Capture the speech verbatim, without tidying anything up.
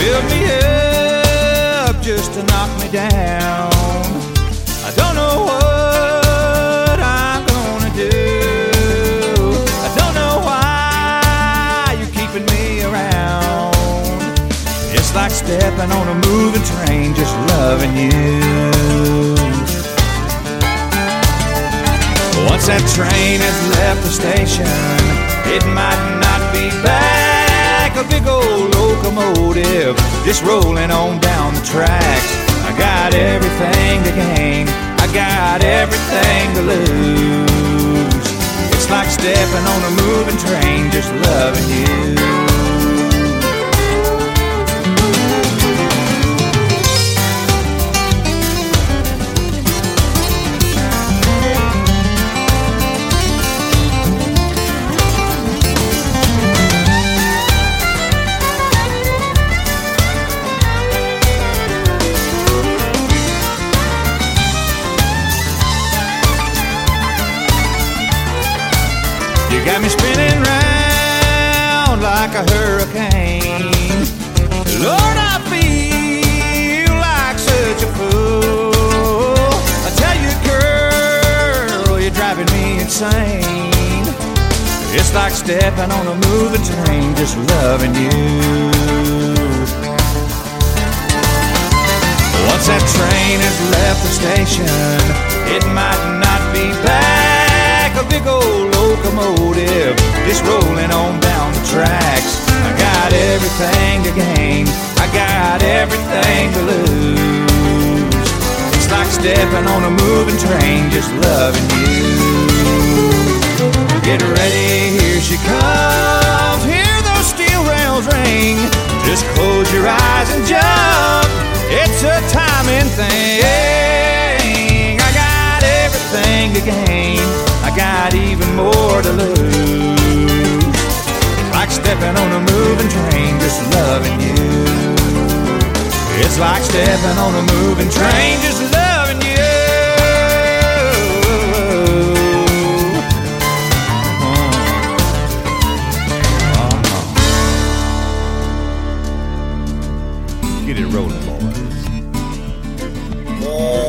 build me up just to knock me down. I don't know what I'm gonna do. I don't know why you're keeping me around. It's like stepping on a moving train, just loving you. Once that train has left the station, it might not be back. A big old locomotive just rolling on down the tracks. I got everything to gain, I got everything to lose. It's like stepping on a moving train, just loving you. You got me spinning round like a hurricane. Lord, I feel like such a fool. I tell you, girl, you're driving me insane. It's like stepping on a moving train, just loving you. Once that train has left the station, it might not be back. A big old locomotive just rolling on down the tracks. I got everything to gain, I got everything to lose. It's like stepping on a moving train, just loving you. Get ready, here she comes. Hear those steel rails ring. Just close your eyes and jump. It's a timing thing. I got everything to gain, I got even more to lose. Like stepping on a moving train, just loving you. It's like stepping on a moving train, just loving you. Uh-huh. Uh-huh. Get it rolling, boys.